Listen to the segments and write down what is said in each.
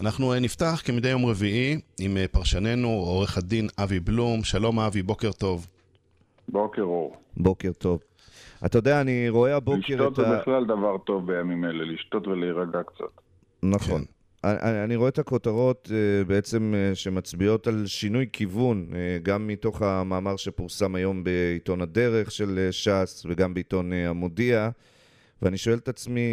אנחנו נפתח כמדי יום רביעי עם פרשננו, עורך הדין אבי בלום. שלום אבי, בוקר טוב. בוקר אור. בוקר טוב. אתה יודע, אני רואה הבוקר לשתות זה בכלל דבר טוב בימים אלה, לשתות ולהירגע קצת. נכון. אני רואה את הכותרות בעצם שמצביעות על שינוי כיוון, גם מתוך המאמר שפורסם היום בעיתון הדרך של ש"ס וגם בעיתון המודיע, ואני שואל את עצמי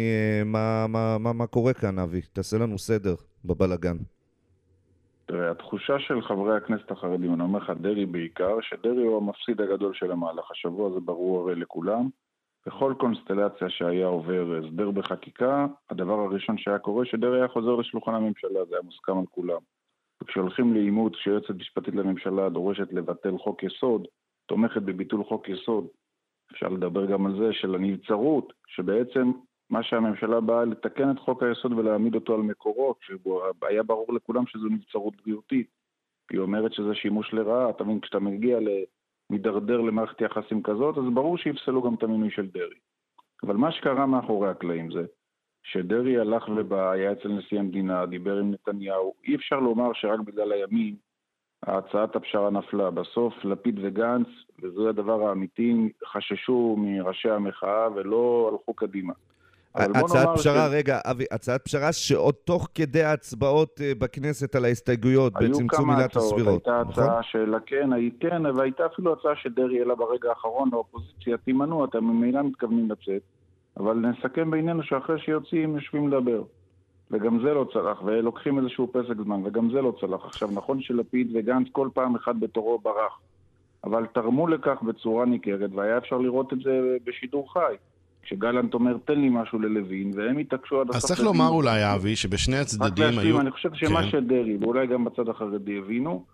מה קורה כאן, אבי? תעשה לנו סדר בבלגן. תראה, התחושה של חברי הכנסת החרדים, אני אומר לך דרי בעיקר, שדרי הוא המפסיד הגדול של המהלך. השבוע זה ברור הרי לכולם. בכל קונסטלציה שהיה עובר הסדר בחקיקה, הדבר הראשון שהיה קורה, שדרי היה חוזר לשולחן הממשלה, זה היה מוסכם על כולם. וכשהולכים לאימות, כשיועצת משפטית לממשלה דורשת לבטל חוק יסוד, תומכת בביטול חוק יסוד, אפשר לדבר גם על זה של הנבצרות, שבעצם מה שהממשלה באה לתקן את חוק היסוד ולהעמיד אותו על מקורות, שהיה ברור לכולם שזו נבצרות בריאותית. היא אומרת שזה שימוש לרעה, אתה מבין, כשאתה מגיע מדרדר למערכת יחסים כזאת, אז ברור שיפסלו גם את המינוי של דרי. אבל מה שקרה מאחורי הקלעים זה, שדרי הלך היה אצל נשיא המדינה, דיבר עם נתניהו, אי אפשר לומר שרק בגלל הימין, הצעת הפשרה נפלה. בסוף לפיד וגנץ, וזה הדבר האמיתי, חששו מראשי המחאה ולא הלכו קדימה. הצעת פשרה, רגע, אבי, הצעת פשרה שעוד תוך כדי ההצבעות בכנסת על ההסתייגויות בצמצום עילת הסבירות. הייתה הצעה של כן, והייתה אפילו הצעה שדרי אלה ברגע האחרון, האופוזיציה תימנו, אתם ממילא מתכוונים לצאת, אבל נסכם בינינו שאחרי שיוצאים יושבים לדבר. וגם זה לא צלח, ולוקחים איזשהו פסק זמן, וגם זה לא צלח. עכשיו, נכון שלפיד וגנץ כל פעם אחד בתורו ברח, אבל תרמו לכך בצורה ניכרת, והיה אפשר לראות את זה בשידור חי. כשגלנט אומר, תן לי משהו ללוין, והם התעקשו עד הסוף. אז צריך לומר אולי, אבי, שבשני הצדדים היו... אני חושב שמה שדרי, ואולי גם בצד החרדי הבינו,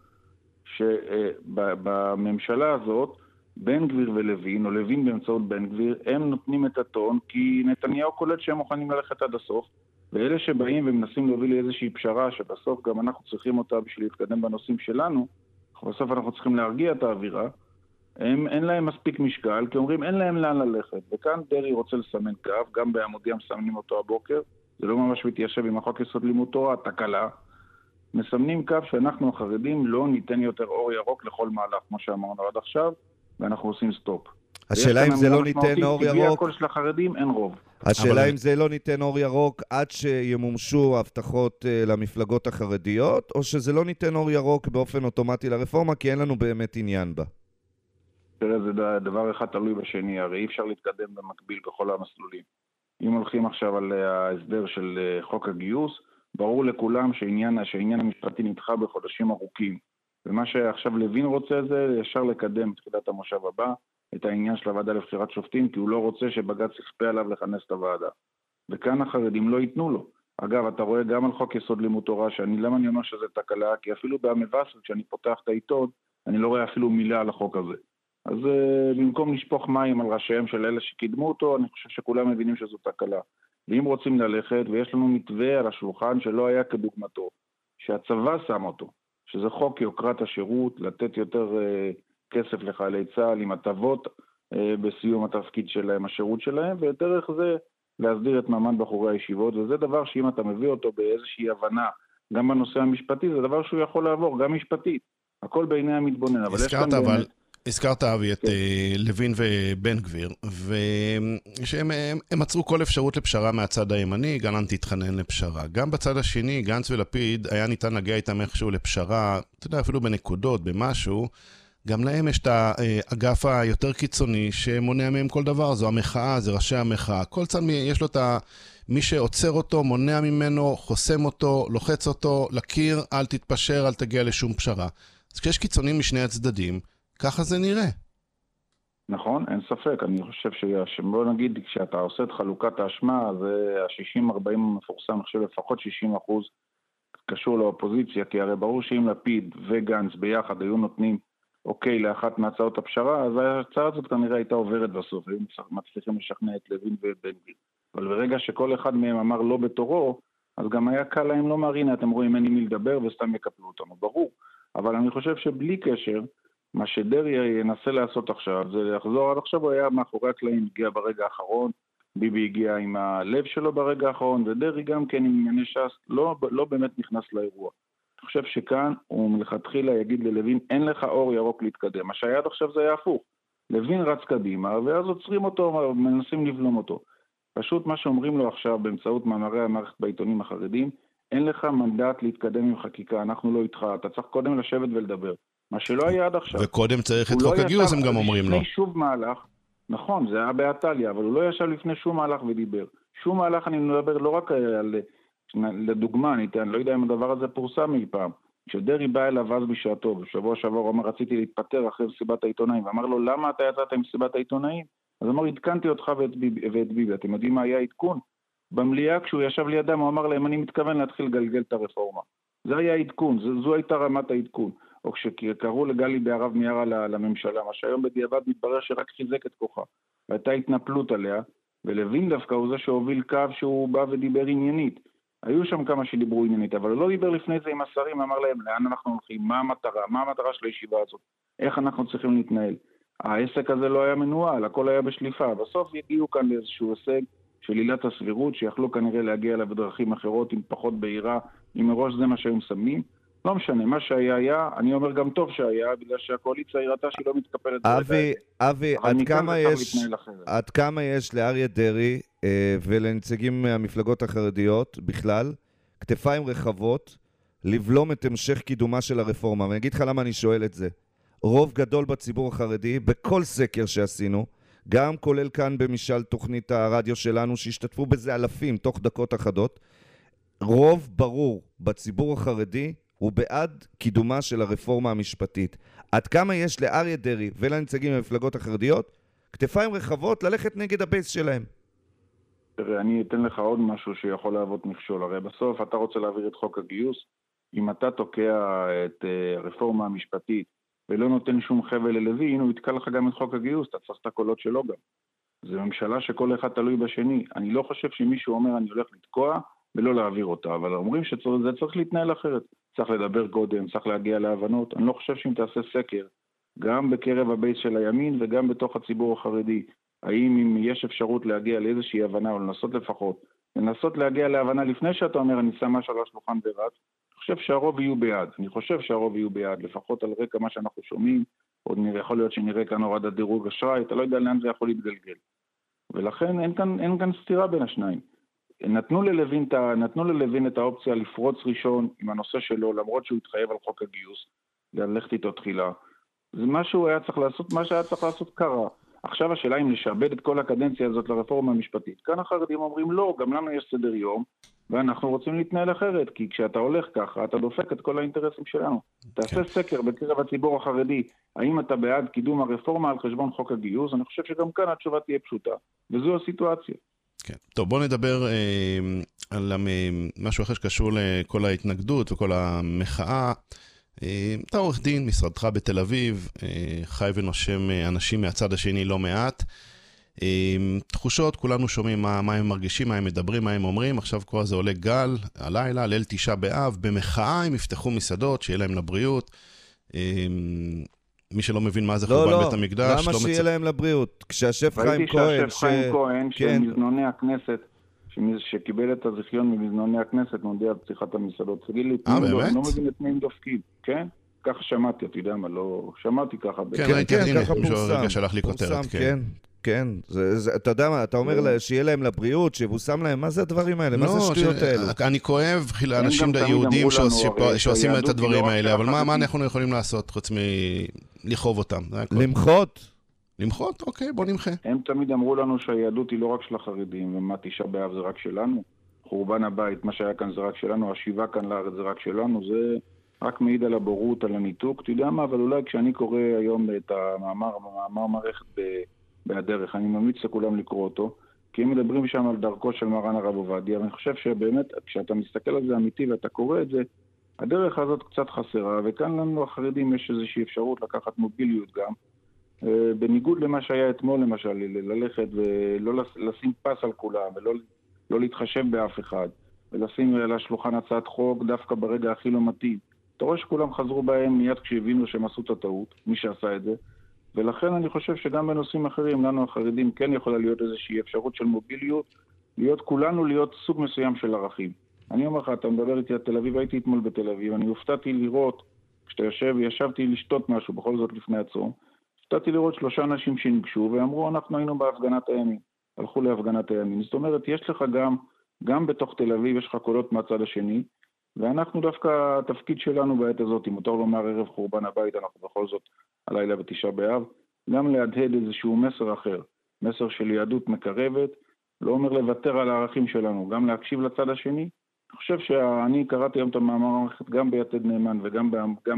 שבממשלה הזאת, בן גביר ולוין, או לוין באמצעות בן גביר, הם נותנים את הטון, כי נתניהו קולט שהם מוכנים ללכת עד הסוף, ואלה שבאים ומנסים להוביל לאיזושהי פשרה, שבסוף גם אנחנו צריכים אותה בשביל להתקדם בנושאים שלנו, בסוף אנחנו צריכים להרגיע את האווירה, אין להם מספיק משקל, כי אומרים אין להם לאן ללכת. וכאן דרי רוצה לסמן קו, גם בעמודיה מסמנים אותו הבוקר, זה לא ממש מתיישב עם החוק יסוד לימוד תורה, תקלה. מסמנים קו שאנחנו החרדים לא ניתן יותר אור ירוק לכל מהלך, כמו שאמרנו עד עכשיו, ואנחנו עושים סטופ. השאלה אם זה לא ניתן אור ירוק... בלי הקול של החרדים אין רוב. השאלה אם זה לא ניתן אור ירוק עד שימומשו הבטחות למפלגות החרדיות, או שזה לא ניתן אור ירוק באופן אוטומטי לרפורמה, כי אין לנו באמת עניין בה. תראה, זה דבר אחד תלוי בשני, הרי אי אפשר להתקדם במקביל בכל המסלולים. אם הולכים עכשיו על ההסדר של חוק הגיוס, ברור לכולם שהעניין המשפטי נדחה בחודשים ארוכים. ומה שעכשיו לוין רוצה זה ישר לקדם בתחילת המושב הבא, את העניין של הוועדה לבחירת שופטים, כי הוא לא רוצה שבג"ץ יכפה עליו לכנס את הוועדה. וכאן החרדים לא ייתנו לו. אגב, אתה רואה גם על חוק יסוד לימוד תורה, למה אני אומר שזה תקלה? כי אפילו במבשר, כשאני פותח את העיתון, אני לא רואה אפילו מילה על החוק הזה. אז במקום לשפוך מים על ראשיהם של אלה שקידמו אותו, אני חושב שכולם מבינים שזו תקלה. ואם רוצים ללכת, ויש לנו מתווה על השולחן שלא היה כדוגמתו, שהצבא שם אותו, שזה חוק יוקרת השירות, לתת יותר כסף לחיילי צה"ל עם הטבות בסיום התפקיד שלהם, השירות שלהם, ודרך זה להסדיר את מעמד בחורי הישיבות, וזה דבר שאם אתה מביא אותו באיזושהי הבנה, גם בנושא המשפטי, זה דבר שהוא יכול לעבור, גם משפטית. הכל בעיני המתבונן. הזכרת, אבי, את לוין ובן גביר, ושהם עצרו כל אפשרות לפשרה מהצד הימני, גלנט התחנן לפשרה. גם בצד השני, גנץ ולפיד, היה ניתן להגיע איתם איכשהו לפשרה, אתה יודע, אפילו בנקודות, במשהו, גם להם יש את האגף היותר קיצוני שמונע מהם כל דבר, זו המחאה, זה ראשי המחאה. כל צד יש לו את מי שעוצר אותו, מונע ממנו, חוסם אותו, לוחץ אותו, לקיר, אל תתפשר, אל תגיע לשום פשרה. אז כשיש קיצונים משני הצדדים, ככה זה נראה. נכון, אין ספק. אני חושב בוא נגיד, כשאתה עושה את חלוקת האשמה, זה ה-60-40 המפורסם, אני חושב לפחות 60% קשור לאופוזיציה, כי הרי ברור שאם לפיד וגנץ ביחד היו נותנים אוקיי לאחת מהצעות הפשרה, אז ההצעה הזאת כנראה הייתה עוברת בסוף, היו מצליחים לשכנע את לוין ובן גביר. אבל ברגע שכל אחד מהם אמר לא בתורו, אז גם היה קל להם לא הנה אתם רואים אין עם מי לדבר וסתם יקפלו אותנו, ברור. אבל אני חושב שבלי קשר, מה שדרי ינסה לעשות עכשיו, זה לחזור עד עכשיו, הוא היה מאחורי הקלעים, הגיע ברגע האחרון, ביבי הגיע עם הלב שלו ברגע האחרון, ודרי גם כן עם ענייני ש"ס, לא באמת נכנס לאירוע. אני חושב שכאן הוא מלכתחילה יגיד ללוין, אין לך אור ירוק להתקדם. מה שהיה עד עכשיו זה היה הפוך. לוין רץ קדימה, ואז עוצרים אותו, מנסים לבלום אותו. פשוט מה שאומרים לו עכשיו באמצעות מאמרי המערכת בעיתונים החרדים, אין לך מנדט להתקדם עם חקיקה, אנחנו לא איתך, אתה צריך קודם לשבת ולדבר. מה שלא היה עד עכשיו. וקודם צריך את חוק הגיוס, הם גם אומרים לו. לפני שוב מהלך, נכון, זה היה באיטליה, אבל הוא לא ישב לפני שום מהלך ודיבר. שום מהלך, אני מדבר לא רק על, לדוגמה, אני לא יודע אם הדבר הזה פורסם אי פעם. כשדרי בא אליו אז בשעתו, בשבוע שעבר הוא אמר, רציתי להתפטר אחרי מסיבת העיתונאים, ואמר לו, למה אתה יצאת עם מסיבת העיתונאים? אז אמר, התקנתי אותך ואת ביבי. אתם יודעים מה היה עדכון? במליאה, כשהוא ישב לידם, הוא אמר להם, אני מתכוון להתחיל לגלגל את הרפורמה. זה היה עדכון, זו הייתה רמת העדכון. או כשקראו לגלי בערב מיארה לממשלה, מה שהיום בדיעבד מתברר שרק חיזק את כוחה. והייתה התנפלות עליה, ולוין דווקא הוא זה שהוביל קו שהוא בא ודיבר עניינית. היו שם כמה שדיברו עניינית, אבל הוא לא דיבר לפני זה עם השרים, אמר להם, לאן אנחנו הולכים, מה המטרה של הישיבה הזאת, איך אנחנו צריכים להתנהל. העסק הזה לא היה מנוהל, הכל היה בשליפה. בסוף הגיעו כאן לאיזשהו הישג של עילת הסבירות, שיכלו כנראה להגיע אליו בדרכים אחרות, עם פחות בהירה, אם מראש זה מה שהם שמים. לא משנה, מה שהיה היה, אני אומר גם טוב שהיה, בגלל שהקואליציה הראתה שהיא לא מתקפלת. אבי, עד כמה יש לאריה דרעי ולנציגים מהמפלגות החרדיות בכלל, כתפיים רחבות, לבלום את המשך קידומה של הרפורמה? ואני אגיד לך למה אני שואל את זה. רוב גדול בציבור החרדי, בכל סקר שעשינו, גם כולל כאן במשאל תוכנית הרדיו שלנו, שהשתתפו בזה אלפים תוך דקות אחדות, רוב ברור בציבור החרדי הוא בעד קידומה של הרפורמה המשפטית. עד כמה יש לאריה דרעי ולנציגים במפלגות החרדיות כתפיים רחבות ללכת נגד הבייס שלהם? תראה, אני אתן לך עוד משהו שיכול להוות מכשול. הרי בסוף אתה רוצה להעביר את חוק הגיוס, אם אתה תוקע את הרפורמה המשפטית ולא נותן שום חבל ללוין, הוא יתקע לך גם את חוק הגיוס, אתה צריך את הקולות שלו גם. זו ממשלה שכל אחד תלוי בשני. אני לא חושב שמישהו אומר אני הולך לתקוע ולא להעביר אותה, אבל אומרים שזה צריך להתנהל אחרת. צריך לדבר קודם, צריך להגיע להבנות. אני לא חושב שאם תעשה סקר, גם בקרב הבייס של הימין וגם בתוך הציבור החרדי, האם אם יש אפשרות להגיע לאיזושהי הבנה, או לנסות לפחות, לנסות להגיע להבנה לפני שאתה אומר, אני שם משהו על השולחן ורץ, אני חושב שהרוב יהיו ביד. אני חושב שהרוב יהיו ביד, לפחות על רקע מה שאנחנו שומעים, עוד יכול להיות שנראה כאן הורדת דירוג אשראי, אתה לא יודע לאן זה יכול להתגלגל. ולכן אין כאן סתירה בין השניים. נתנו ללוין את האופציה לפרוץ ראשון עם הנושא שלו, למרות שהוא התחייב על חוק הגיוס, ללכת איתו תחילה. זה מה שהוא היה צריך לעשות, מה שהיה צריך לעשות קרה. עכשיו השאלה אם לשעבד את כל הקדנציה הזאת לרפורמה המשפטית. כאן החרדים אומרים לא, גם לנו יש סדר יום, ואנחנו רוצים להתנהל אחרת, כי כשאתה הולך ככה, אתה דופק את כל האינטרסים שלנו. תעשה סקר בקרב הציבור החרדי, האם אתה בעד קידום הרפורמה על חשבון חוק הגיוס, אני חושב שגם כאן התשובה תהיה פשוטה, וזו הסיטואציה. כן. טוב, בוא נדבר על משהו אחר שקשור לכל ההתנגדות וכל המחאה. אתה עורך דין, משרדך בתל אביב, חי ונושם אנשים מהצד השני לא מעט. תחושות, כולנו שומעים מה הם מרגישים, מה הם מדברים, מה הם אומרים. עכשיו כבר זה עולה גל, הלילה, ליל 9 באב, במחאה הם יפתחו מסעדות, שיהיה להם לבריאות. מי שלא מבין מה זה חורבן בית המקדש. למה שיהיה להם לבריאות? כשהשף חיים כהן... ראיתי שהשף חיים כהן, שמזנוני הכנסת, שקיבל את הזיכיון ממזנוני הכנסת, מודיע על פתיחת המסעדות. תגיד לי, אני לא מבין את מי הם דופקים, כן? ככה שמעתי, אתה יודע מה, לא... שמעתי ככה. כן, ככה פורסם. שלח לי כותרת, כן. כן, אתה יודע מה, אתה אומר שיהיה להם לבריאות, שיבוסם להם, מה זה הדברים האלה? מה זה השטויות האלו? אני כואב לאנשים יהודים שעושים את הדברים האלה, אבל מה אנחנו יכולים לעשות חוץ מלחוב אותם? למחות? למחות? אוקיי, בוא נמחה. הם תמיד אמרו לנו שהיהדות היא לא רק של החרדים, ומה 9 באב זה רק שלנו, חורבן הבית, מה שהיה כאן זה רק שלנו, השיבה כאן לארץ זה רק שלנו, זה רק מעיד על הבורות, על הניתוק, אתה יודע מה, אבל אולי כשאני קורא היום את המאמר מערכת בהדרך, אני ממליץ לכולם לקרוא אותו, כי הם מדברים שם על דרכו של מרן הרב עובדיה, ואני חושב שבאמת, כשאתה מסתכל על זה אמיתי ואתה קורא את זה, הדרך הזאת קצת חסרה, וכאן לנו החרדים יש איזושהי אפשרות לקחת מוביליות גם, בניגוד למה שהיה אתמול למשל, ללכת ולא לשים פס על כולם, ולא להתחשב באף אחד, ולשים על השולחן הצעת חוק דווקא ברגע הכי לא מתאים. אתה רואה שכולם חזרו בהם מיד כשהבינו שהם עשו את הטעות, מי שעשה את זה, ולכן אני חושב שגם בנושאים אחרים, לנו החרדים כן יכולה להיות איזושהי אפשרות של מוביליות, כולנו להיות סוג מסוים של ערכים. אני אומר לך, אתה מדבר איתי על תל אביב, הייתי אתמול בתל אביב, אני הופתעתי לראות, כשאתה ישבתי לשתות משהו, בכל זאת לפני הצום, הופתעתי לראות 3 אנשים שניגשו ואמרו, אנחנו היינו בהפגנת הימין, הלכו להפגנת הימין. זאת אומרת, יש לך גם בתוך תל אביב, יש לך קולות מהצד השני, ואנחנו דווקא, התפקיד שלנו בעת הזאת, אם מותר לומר ערב חורבן הבית, אנחנו בכל זאת הלילה בתשעה באב, גם להדהד איזשהו מסר אחר, מסר של יהדות מקרבת, לא אומר לוותר על הערכים שלנו, גם להקשיב לצד השני. אני חושב שאני קראתי היום את המאמר גם ביתד נאמן וגם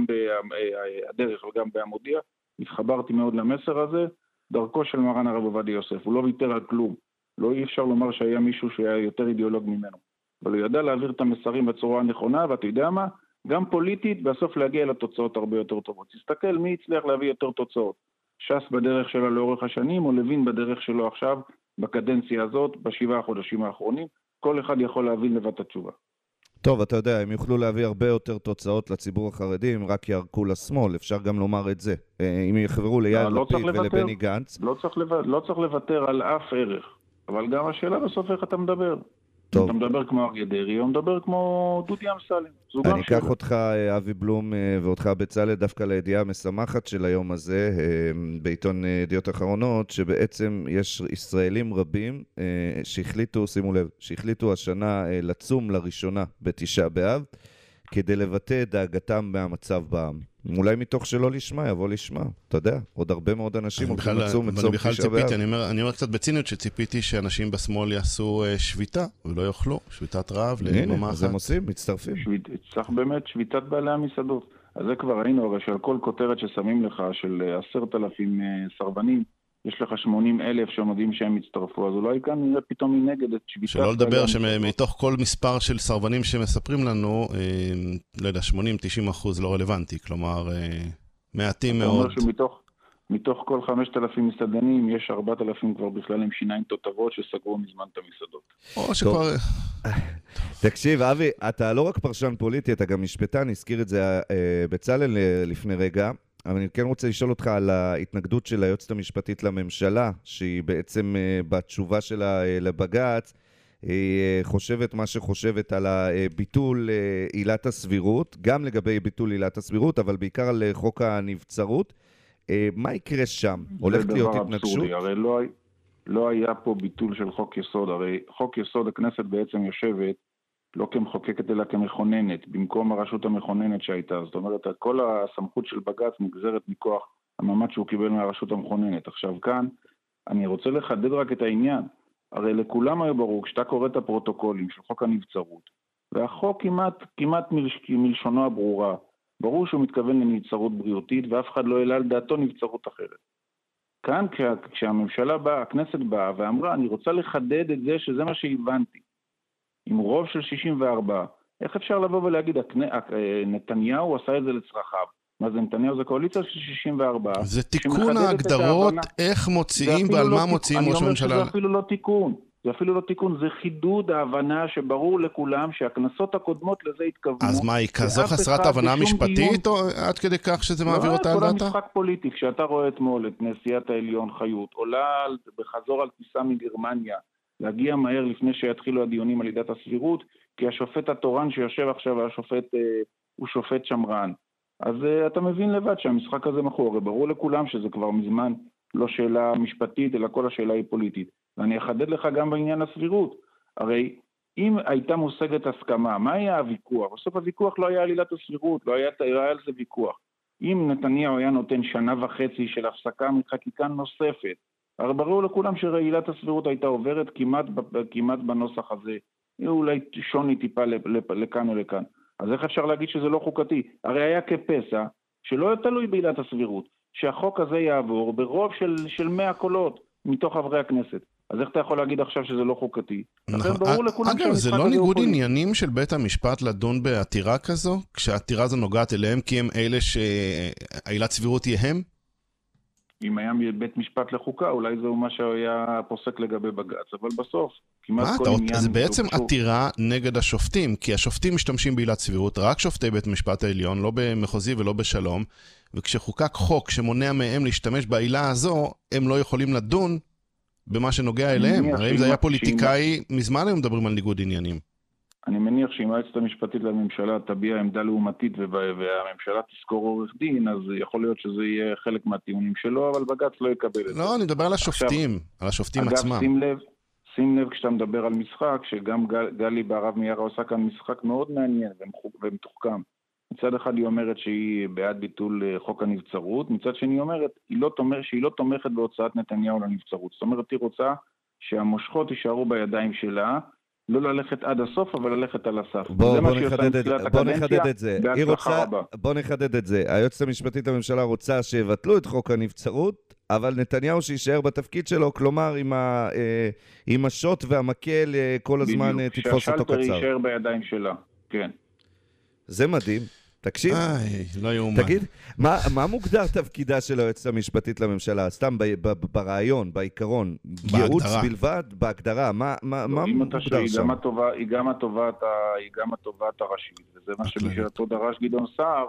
בדרך וגם בהמודיע, התחברתי מאוד למסר הזה, דרכו של מרן הרב עובדיה יוסף, הוא לא ויתר על כלום, לא אי אפשר לומר שהיה מישהו שהיה יותר אידיאולוג ממנו, אבל הוא ידע להעביר את המסרים בצורה הנכונה, ואתה יודע מה? גם פוליטית, בסוף להגיע לתוצאות הרבה יותר טובות. תסתכל מי הצליח להביא יותר תוצאות, ש"ס בדרך שלה לאורך השנים, או לוין בדרך שלו עכשיו, בקדנציה הזאת, ב7 החודשים האחרונים, כל אחד יכול להבין לבד את התשובה. טוב, אתה יודע, הם יוכלו להביא הרבה יותר תוצאות לציבור החרדי, אם רק יערקו לשמאל, אפשר גם לומר את זה. אם יחברו ליאיר לפיד ולבני גנץ. לא צריך לוותר על אף ערך, אבל גם השאלה בסוף איך אתה מדבר. טוב. אתה מדבר כמו אריה דרעי, או מדבר כמו דודי אמסלם. אני אקח אותך, אבי בלום, ואותך בצלאל, דווקא לידיעה המשמחת של היום הזה, בעיתון ידיעות אחרונות, שבעצם יש ישראלים רבים שהחליטו, שימו לב, שהחליטו השנה לצום לראשונה בתשעה באב, כדי לבטא את דאגתם מהמצב בעם. אולי מתוך שלא לשמה, יבוא לשמה. אתה יודע, עוד הרבה מאוד אנשים הולכים לצום מצום תשעה באב. אני אומר קצת בציניות שציפיתי שאנשים בשמאל יעשו שביתה, ולא יאכלו, שביתת רעב ליממה אחת. אז הם עושים, מצטרפים. צריך באמת שביתת בעלי המסעדות. אז זה כבר ראינו, הרי שעל כל כותרת ששמים לך של 10,000 סרבנים, יש לך 80,000 שמודיעים שהם יצטרפו, אז אולי כאן נראה פתאום מנגד את שביתת... שלא לדבר שמתוך כל מספר של סרבנים שמספרים לנו, לא יודע, 80-90% לא רלוונטי, כלומר, מעטים מאוד. זאת אומרת שמתוך כל 5,000 מסעדנים, יש 4,000 כבר בכלל עם שיניים תותבות שסגרו מזמן את המסעדות. או שכבר... תקשיב, אבי, אתה לא רק פרשן פוליטי, אתה גם משפטן, הזכיר את זה בצלאל לפני רגע, אבל אני כן רוצה לשאול אותך על ההתנגדות של היועצת המשפטית לממשלה, שהיא בעצם בתשובה שלה לבג"ץ, היא חושבת מה שחושבת על ביטול עילת הסבירות, גם לגבי ביטול עילת הסבירות, אבל בעיקר על חוק הנבצרות. מה יקרה שם? הולכת להיות התנגשות? הרי לא היה פה ביטול של חוק יסוד, הרי חוק יסוד הכנסת בעצם יושבת לא כמחוקקת אלא כמכוננת, במקום הרשות המכוננת שהייתה. זאת אומרת, כל הסמכות של בג"ץ נגזרת מכוח המעמד שהוא קיבל מהרשות המכוננת. עכשיו כאן, אני רוצה לחדד רק את העניין. הרי לכולם היה ברור, כשאתה קורא את הפרוטוקולים של חוק הנבצרות, והחוק כמעט מלשונו הברורה, ברור שהוא מתכוון לנבצרות בריאותית, ואף אחד לא העלה על דעתו נבצרות אחרת. כאן, כשהממשלה באה, הכנסת באה ואמרה, אני רוצה לחדד את זה שזה מה שהבנתי. עם רוב של 64, איך אפשר לבוא ולהגיד, נתניהו עשה את זה לצרכיו? מה זה נתניהו? זה קואליציה של 64. זה תיקון ההגדרות, איך מוציאים ועל מה מוציאים ראש הממשלה. אני אומר שזה אפילו לא תיקון, זה חידוד ההבנה שברור לכולם שהכנסות הקודמות לזה התכוונו. אז מה, היא כזו חסרת הבנה משפטית, או עד כדי כך שזה מעביר אותה על דעתה? כל המשחק פוליטי, כשאתה רואה אתמול את נשיאת העליון חיות, עולה בחזור על טיסה מגרמניה, להגיע מהר לפני שיתחילו הדיונים על עילת הסבירות, כי השופט התורן שיושב עכשיו, הוא שופט שמרן. אז אתה מבין לבד שהמשחק הזה מכור, הרי ברור לכולם שזה כבר מזמן לא שאלה משפטית, אלא כל השאלה היא פוליטית. ואני אחדד לך גם בעניין הסבירות. הרי אם הייתה מושגת הסכמה, מה היה הוויכוח? בסוף הוויכוח לא היה על עילת הסבירות, לא היה על זה ויכוח. אם נתניהו היה נותן 1.5 שנה של הפסקה מחקיקה נוספת, הרי ברור לכולם שעילת הסבירות הייתה עוברת כמעט בנוסח הזה. אולי שוני טיפה לכאן או לכאן. אז איך אפשר להגיד שזה לא חוקתי? הרי היה כפסע שלא תלוי בעילת הסבירות, שהחוק הזה יעבור ברוב של 100 קולות מתוך חברי הכנסת. אז איך אתה יכול להגיד עכשיו שזה לא חוקתי? אגב, זה לא ניגוד עניינים של בית המשפט לדון בעתירה כזו, כשהעתירה הזו נוגעת אליהם, כי הם אלה שהעילת סבירות היא הם? אם היה בית משפט לחוקה, אולי זהו מה שהיה פוסק לגבי בג"ץ, אבל בסוף, כמעט כל עניין... זה בעצם עתירה נגד השופטים, כי השופטים משתמשים בעילת סבירות, רק שופטי בית משפט העליון, לא במחוזי ולא בשלום, וכשחוקק חוק שמונע מהם להשתמש בעילה הזו, הם לא יכולים לדון במה שנוגע אליהם. הרי אם זה היה פוליטיקאי, מזמן הם מדברים על ניגוד עניינים. אני מניח שאם היועצת המשפטית לממשלה תביע עמדה לעומתית והממשלה תזכור עורך דין, אז יכול להיות שזה יהיה חלק מהטיעונים שלו, אבל בג"ץ לא יקבל את זה. לא, אני מדבר על השופטים, על השופטים עצמם. אגב, שים לב כשאתה מדבר על משחק, שגם גלי בהרב מיארה עושה כאן משחק מאוד מעניין ומתוחכם. מצד אחד היא אומרת שהיא בעד ביטול חוק הנבצרות, מצד שני היא אומרת שהיא לא תומכת בהוצאת נתניהו לנבצרות. זאת אומרת, היא רוצה שהמושכות יישארו בידיים שלה, לא ללכת עד הסוף, אבל ללכת על הסף. בוא נחדד את זה. בוא נחדד את זה. היועצת המשפטית לממשלה רוצה שיבטלו את חוק הנבצרות, אבל נתניהו שישאר בתפקיד שלו, כלומר עם השוט והמקל כל הזמן תתפוס אותו קצר. שהשלטר יישאר בידיים שלה, כן. זה מדהים. תקשיב, לא יאומן. תגיד, מה מוגדר תפקידה של היועצת המשפטית לממשלה? סתם ברעיון, בעיקרון, ייעוץ בלבד, בהגדרה, מה מוגדר שם? היא גם התובעת הראשית, וזה מה שבשעתו דרש גדעון סער,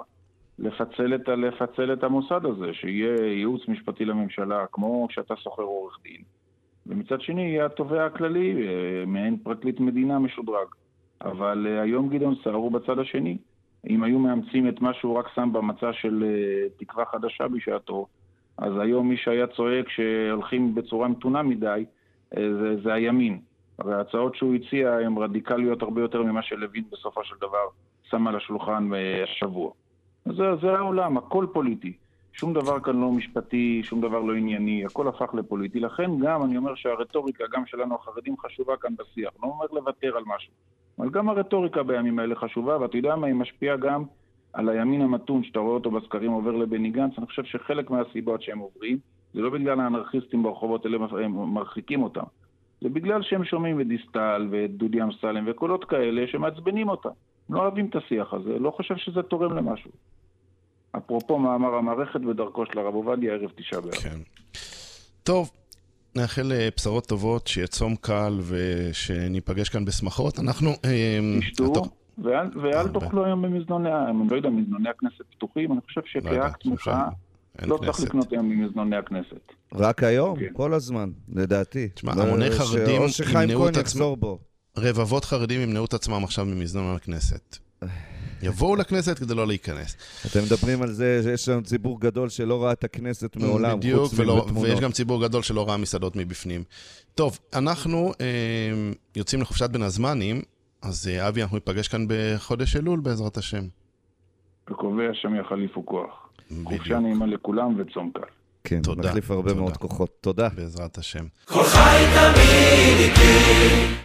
לפצל את המוסד הזה, שיהיה ייעוץ משפטי לממשלה, כמו כשאתה שוכר עורך דין, ומצד שני יהיה התובע הכללי, מעין פרקליט מדינה משודרג. אבל היום גדעון סער הוא בצד השני. אם היו מאמצים את מה שהוא רק שם במצע של תקווה חדשה בשעתו, אז היום מי שהיה צועק שהולכים בצורה מתונה מדי, זה הימין. הרי ההצעות שהוא הציע הן רדיקליות הרבה יותר ממה שלוין בסופו של דבר שם על השולחן השבוע. זה העולם, הכל פוליטי. שום דבר כאן לא משפטי, שום דבר לא ענייני, הכל הפך לפוליטי. לכן גם אני אומר שהרטוריקה, גם שלנו החרדים, חשובה כאן בשיח. לא אומר לוותר על משהו. אבל גם הרטוריקה בימים האלה חשובה, ואתה יודע מה, היא משפיעה גם על הימין המתון, שאתה רואה אותו בסקרים עובר לבני גנץ. אני חושב שחלק מהסיבות שהם עוברים, זה לא בגלל האנרכיסטים ברחובות, אלה הם מרחיקים אותם. זה בגלל שהם שומעים את דיסטל ואת דודי אמסלם וקולות כאלה שמעצבנים אותם. הם לא אוהבים את השיח הזה, לא חושב שזה תורם למשהו. אפרופו מאמר המערכת ודרכו של הרב עובדיה, ערב 9 באב. כן. טוב, נאחל בשורות טובות, שיהיה צום קל ושניפגש כאן בשמחות. אנחנו... תשתו, ואל תאכלו היום במזנוני, אני לא יודע, מזנוני הכנסת פתוחים, אני חושב שכאקט מחאה לא צריך לקנות היום במזנוני הכנסת. רק היום? כל הזמן, לדעתי. תשמע, המוני חרדים או שחיים כהן יחזור בו. רבבות חרדים ימנעו את עצמם עכשיו ממזנון הכנסת. יבואו לכנסת כדי לא להיכנס. אתם מדברים על זה שיש לנו ציבור גדול שלא ראה את הכנסת מעולם. בדיוק, ויש גם ציבור גדול שלא ראה מסעדות מבפנים. טוב, אנחנו יוצאים לחופשת בין הזמנים, אז אבי, אנחנו ניפגש כאן בחודש אלול בעזרת השם. וקובע שם יחליפו כוח. חופשה נעימה לכולם וצום קל. כן, מחליף הרבה מאוד כוחות. תודה. בעזרת השם. כל חי תמיד איתי